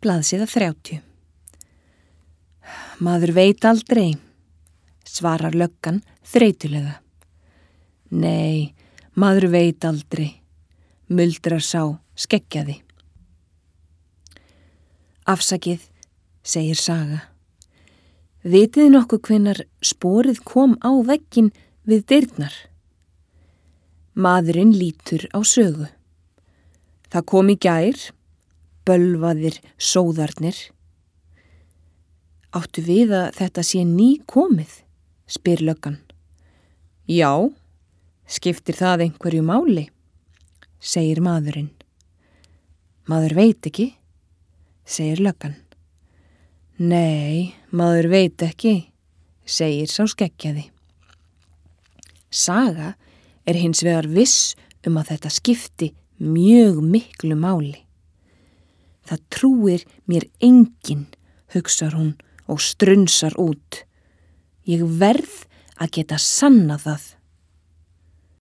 Blaðsíða 30. Maður veit aldrei, svarar löggan þreytulega. Nei, maður veit aldrei, muldrar sá skeggjaði. Afsakið, segir Saga. Vitið nokkuð hvenær sporið kom á vegginn við dyrnar? Maðurinn lítur á Sögu. Það kom í gær, bölvaðir sóðarnir. Áttu við að þetta sé ný komið, spyr löggan. Já, skiptir það einhverju máli, segir maðurinn. Maður veit ekki, segir löggan. Nei, maður veit ekki, segir sá skeggjaði. Saga er hins vegar viss að þetta skipti mjög miklu máli. Það trúir mér enginn, hugsar hún og strunsar út. Ég verð að geta sannað það.